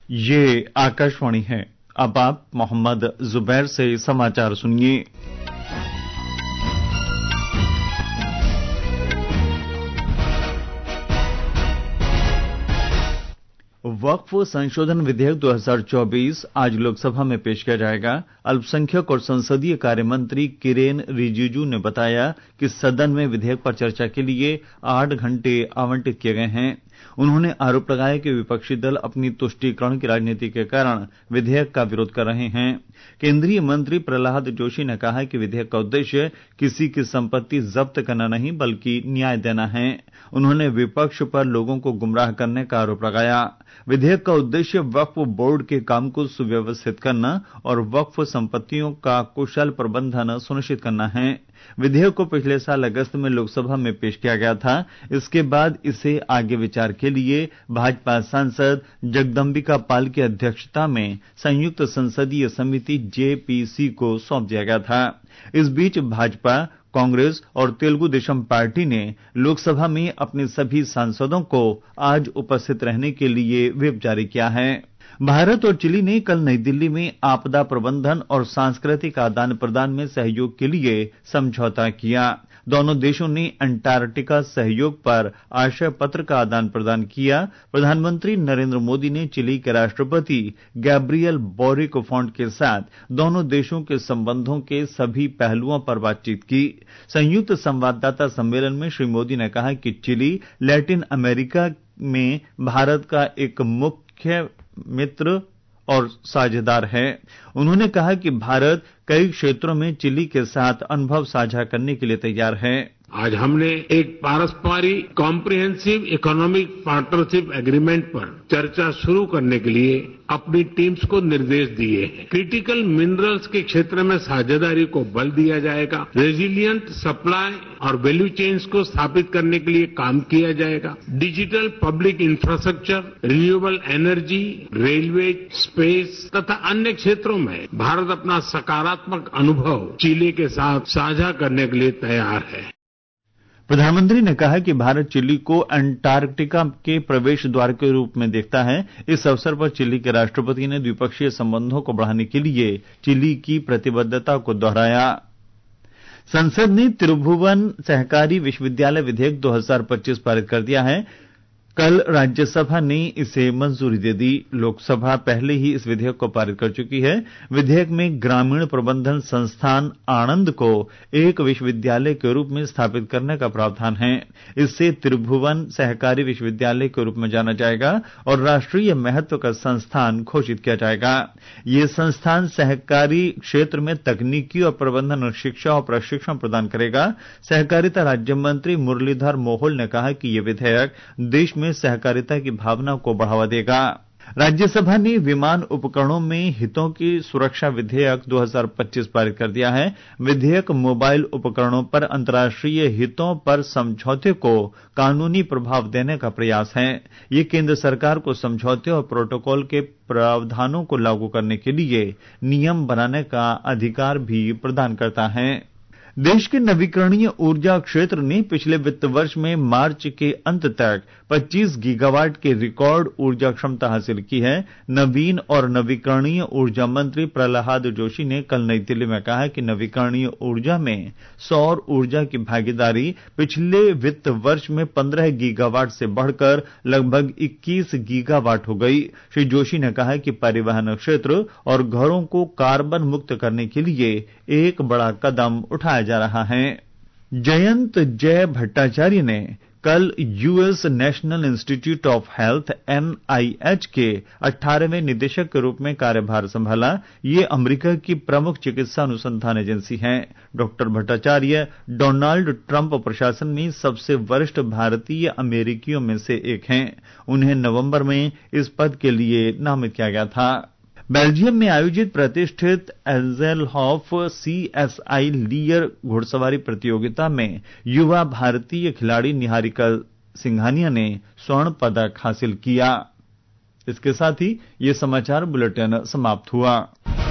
ये आकाशवाणी है। अब आप मोहम्मद जुबैर से समाचार सुनिए। वक्फ संशोधन विधेयक 2024 आज लोकसभा में पेश किया जाएगा। अल्पसंख्यक और संसदीय कार्य मंत्री किरेन रिजिजू ने बताया कि सदन में विधेयक पर चर्चा के लिए 8 घंटे आवंटित किए गए हैं। उन्होंने आरोप लगाया कि विपक्षी दल अपनी तुष्टीकरण की राजनीति के कारण विधेयक का विरोध कर रहे हैं। केंद्रीय मंत्री प्रहलाद जोशी ने कहा कि विधेयक का उद्देश्य किसी की संपत्ति जब्त करना नहीं बल्कि न्याय देना है। उन्होंने विपक्ष पर लोगों को गुमराह करने का आरोप लगाया। विधेयक का उद्देश्य वक्फ बोर्ड के काम को सुव्यवस्थित करना और वक्फ संपत्तियों का कुशल प्रबंधन सुनिश्चित करना है। विधेयक को पिछले साल अगस्त में लोकसभा में पेश किया गया था। इसके बाद इसे आगे विचार के लिए भाजपा सांसद जगदंबिका पाल की अध्यक्षता में संयुक्त संसदीय समिति जेपीसी को सौंप दिया गया था। इस बीच भाजपा, कांग्रेस और तेलुगु देशम पार्टी ने लोकसभा में अपने सभी सांसदों को आज उपस्थित रहने के लिए व्हिप जारी किया है। भारत और चिली ने कल नई दिल्ली में आपदा प्रबंधन और सांस्कृतिक आदान प्रदान में सहयोग के लिए समझौता किया। दोनों देशों ने अंटार्कटिका सहयोग पर आशय पत्र का आदान प्रदान किया। प्रधानमंत्री नरेंद्र मोदी ने चिली के राष्ट्रपति गैब्रियल बोरिक फोंट के साथ दोनों देशों के संबंधों के सभी पहलुओं पर बातचीत की। संयुक्त संवाददाता सम्मेलन में श्री मोदी ने कहा कि चिली लैटिन अमेरिका में भारत का एक मुख्य मित्र और साझेदार है। उन्होंने कहा कि भारत कई क्षेत्रों में चिली के साथ अनुभव साझा करने के लिए तैयार है। आज हमने एक पारस्परिक कॉम्प्रिहेंसिव इकोनॉमिक पार्टनरशिप एग्रीमेंट पर चर्चा शुरू करने के लिए अपनी टीम्स को निर्देश दिए हैं। क्रिटिकल मिनरल्स के क्षेत्र में साझेदारी को बल दिया जाएगा। रेजिलिएंट सप्लाई और वैल्यू चेन्स को स्थापित करने के लिए काम किया जाएगा। Digital public infrastructure, renewable energy, railway, space तथा अन्य क्षेत्रों में भारत अपना सकारात्मक अनुभव चिली के साथ साझा करने के लिए तैयार है। प्रधानमंत्री ने कहा कि भारत चिली को अंटार्कटिका के प्रवेश द्वार के रूप में देखता है। इस अवसर पर चिली के राष्ट्रपति ने द्विपक्षीय संबंधों को बढ़ाने के लिए चिली की प्रतिबद्धता को दोहराया। संसद ने त्रिभुवन सहकारी विश्वविद्यालय विधेयक 2025 पारित कर दिया है। कल राज्यसभा ने इसे मंजूरी दे दी। लोकसभा पहले ही इस विधेयक को पारित कर चुकी है। विधेयक में ग्रामीण प्रबंधन संस्थान आणंद को एक विश्वविद्यालय के रूप में स्थापित करने का प्रावधान है। इससे त्रिभुवन सहकारी विश्वविद्यालय के रूप में जाना जाएगा और राष्ट्रीय महत्व का संस्थान घोषित किया जाएगा। ये संस्थान सहकारी क्षेत्र में तकनीकी और प्रबंधन शिक्षा और प्रशिक्षण प्रदान करेगा। सहकारिता राज्य मंत्री मुरलीधर मोहोल ने कहा कि ये विधेयक देश में सहकारिता की भावना को बढ़ावा देगा। राज्यसभा ने विमान उपकरणों में हितों की सुरक्षा विधेयक 2025 पारित कर दिया है। विधेयक मोबाइल उपकरणों पर अंतर्राष्ट्रीय हितों पर समझौते को कानूनी प्रभाव देने का प्रयास है। ये केंद्र सरकार को समझौते और प्रोटोकॉल के प्रावधानों को लागू करने के लिए नियम बनाने का अधिकार भी प्रदान करता है। देश के नवीकरणीय ऊर्जा क्षेत्र ने पिछले वित्त वर्ष में मार्च के अंत तक 25 गीगावाट की रिकॉर्ड ऊर्जा क्षमता हासिल की है। नवीन और नवीकरणीय ऊर्जा मंत्री प्रहलाद जोशी ने कल नई दिल्ली में कहा कि नवीकरणीय ऊर्जा में सौर ऊर्जा की भागीदारी पिछले वित्त वर्ष में 15 गीगावाट से बढ़कर लगभग 21 गीगावाट हो गई। श्री जोशी ने कहा कि परिवहन क्षेत्र और घरों को कार्बन मुक्त करने के लिए एक बड़ा कदम उठाया जा रहा है। जयंत जय भट्टाचार्य ने कल US National Institute of Health NIH के 18वें निदेशक के रूप में कार्यभार संभाला। ये अमेरिका की प्रमुख चिकित्सा अनुसंधान एजेंसी है। डॉक्टर भट्टाचार्य डोनाल्ड ट्रंप प्रशासन में सबसे वरिष्ठ भारतीय अमेरिकियों में से एक हैं। उन्हें नवंबर में इस पद के लिए नामित किया गया था। बेल्जियम में आयोजित प्रतिष्ठित एजेलहॉफ सीएसआई लियर घुड़सवारी प्रतियोगिता में युवा भारतीय खिलाड़ी निहारिका सिंघानिया ने स्वर्ण पदक हासिल किया। इसके साथ ही ये समाचार बुलेटिन समाप्त हुआ।